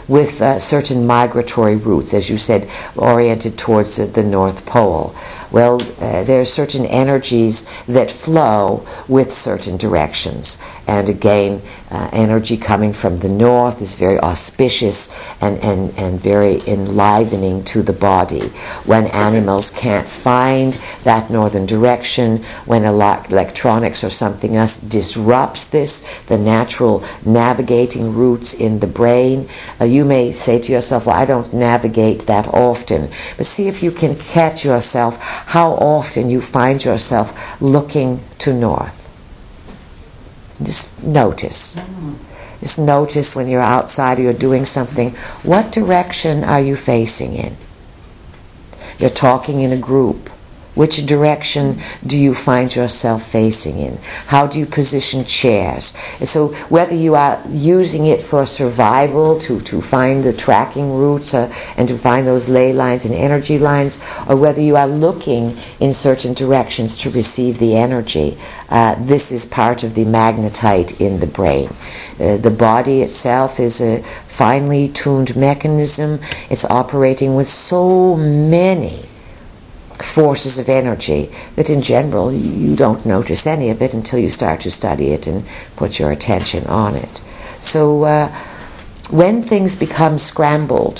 with certain migratory routes, as you said, oriented towards the North Pole. Well, there are certain energies that flow with certain directions. And again, energy coming from the north is very auspicious and very enlivening to the body. When animals can't find that northern direction, when electronics or something else disrupts this, the natural navigating routes in the brain, you may say to yourself, well, I don't navigate that often. But see if you can catch yourself how often you find yourself looking to north. Just notice. Just notice when you're outside or you're doing something, what direction are you facing in? You're talking in a group. Which direction do you find yourself facing in? How do you position chairs? And so whether you are using it for survival, to find the tracking routes and to find those ley lines and energy lines, or whether you are looking in certain directions to receive the energy, this is part of the magnetite in the brain. The body itself is a finely tuned mechanism. It's operating with so many forces of energy that in general you don't notice any of it until you start to study it and put your attention on it. So when things become scrambled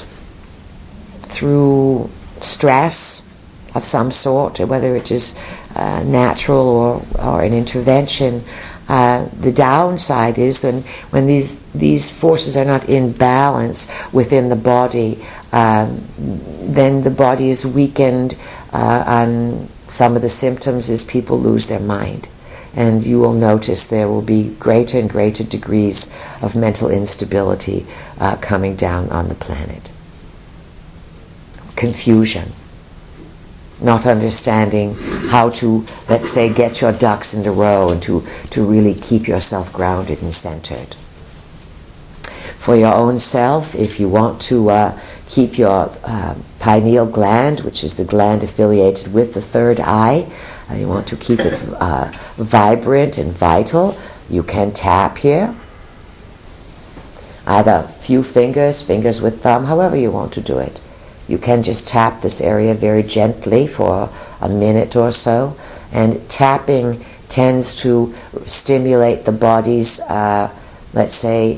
through stress of some sort, whether it is natural or an intervention, the downside is when these forces are not in balance within the body, then the body is weakened, and some of the symptoms is people lose their mind. And you will notice there will be greater and greater degrees of mental instability coming down on the planet. Confusion. Not understanding how to, let's say, get your ducks in a row and to really keep yourself grounded and centered. For your own self, if you want to keep your pineal gland, which is the gland affiliated with the third eye, you want to keep it vibrant and vital, you can tap here. Either a few fingers with thumb, however you want to do it. You can just tap this area very gently for a minute or so, and tapping tends to stimulate the body's, let's say,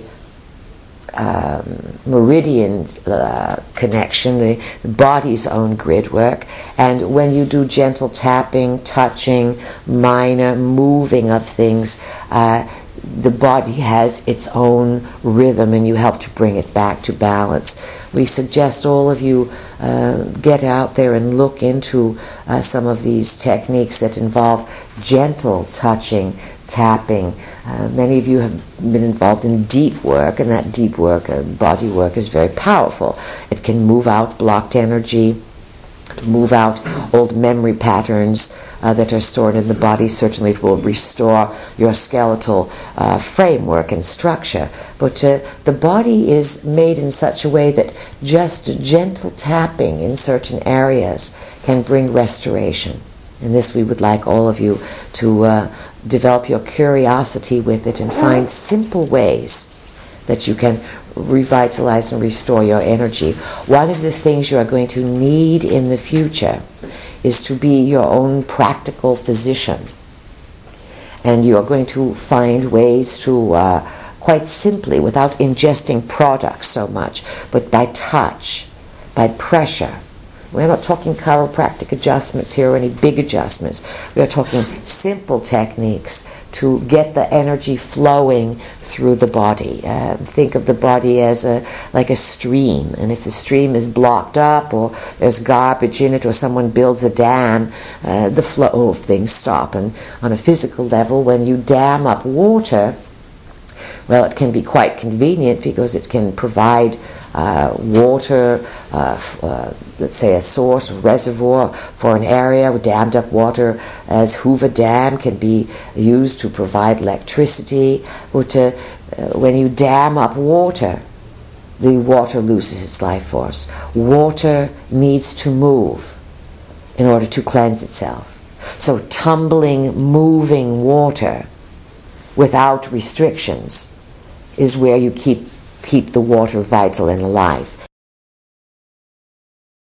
meridian connection, the body's own grid work. And when you do gentle tapping, touching, minor moving of things, the body has its own rhythm, and you help to bring it back to balance. We suggest all of you get out there and look into some of these techniques that involve gentle touching, tapping. Many of you have been involved in deep work, and that deep work, body work, is very powerful. It can move out blocked energy, move out old memory patterns that are stored in the body. Certainly it will restore your skeletal framework and structure. But the body is made in such a way that just gentle tapping in certain areas can bring restoration. And this we would like all of you to develop your curiosity with it and find simple ways that you can revitalize and restore your energy. One of the things you are going to need in the future is to be your own practical physician. And you are going to find ways to, quite simply, without ingesting products so much, but by touch, by pressure. We're not talking chiropractic adjustments here or any big adjustments. We are talking simple techniques to get the energy flowing through the body. Think of the body as like a stream, and if the stream is blocked up or there's garbage in it or someone builds a dam, the flow of things stop. And on a physical level, when you dam up water, well, it can be quite convenient because it can provide water, let's say a source of reservoir for an area with dammed up water, as Hoover Dam can be used to provide electricity. But when you dam up water, the water loses its life force. Water needs to move in order to cleanse itself. So tumbling, moving water without restrictions is where you keep keep the water vital and alive.